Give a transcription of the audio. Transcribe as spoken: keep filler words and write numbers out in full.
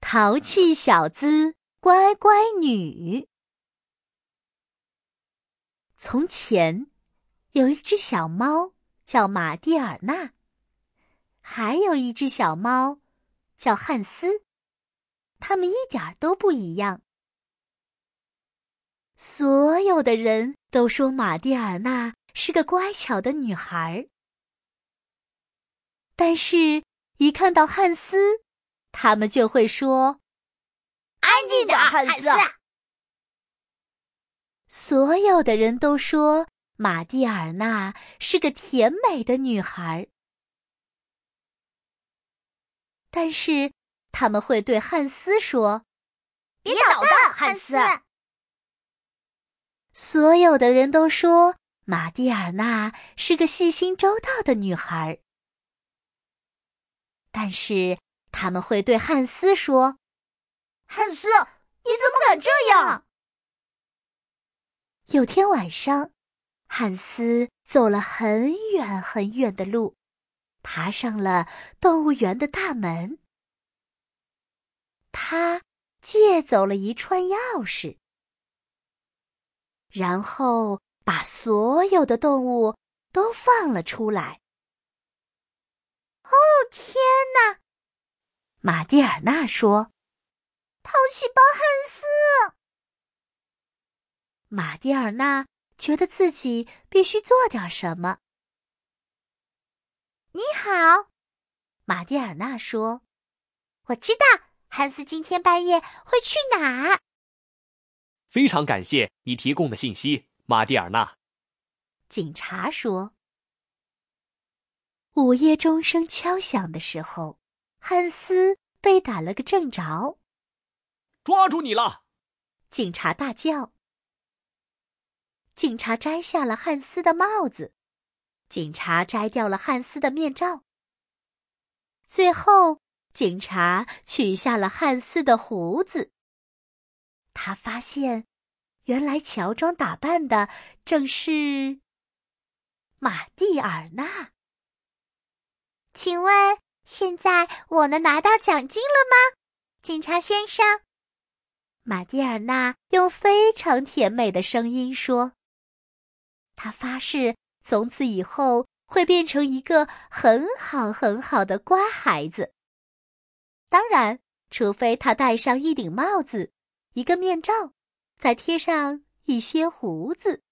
淘气小子，乖乖女。从前，有一只小猫叫玛蒂尔娜，还有一只小猫叫汉斯，它们一点都不一样。所有的人都说玛蒂尔娜是个乖巧的女孩，但是一看到汉斯，他们就会说： 安静点，汉斯。 所有的人都说玛蒂尔娜是个甜美的女孩，但是他们会对汉斯说： 别捣蛋，汉斯。 所有的人都说玛蒂尔娜是个细心周到的女孩，但是他们会对汉斯说： 汉斯，你怎么敢这样？ 有天晚上，汉斯走了很远很远的路，爬上了动物园的大门。他借走了一串钥匙，然后把所有的动物都放了出来。 哦，天哪！ 玛蒂尔娜说： 淘气包汉斯。 玛蒂尔娜觉得自己必须做点什么。 你好， 玛蒂尔娜说： 我知道汉斯今天半夜会去哪儿。 非常感谢你提供的信息，玛蒂尔娜。 警察说。午夜钟声敲响的时候，汉斯被打了个正着。 抓住你了！ 警察大叫。警察摘下了汉斯的帽子，警察摘掉了汉斯的面罩，最后警察取下了汉斯的胡子。他发现，原来乔装打扮的正是玛蒂尔娜。 请问，现在我能拿到奖金了吗，警察先生？ 玛蒂尔娜用非常甜美的声音说。她发誓，从此以后会变成一个很好很好的乖孩子。当然，除非她戴上一顶帽子，一个面罩，再贴上一些胡子。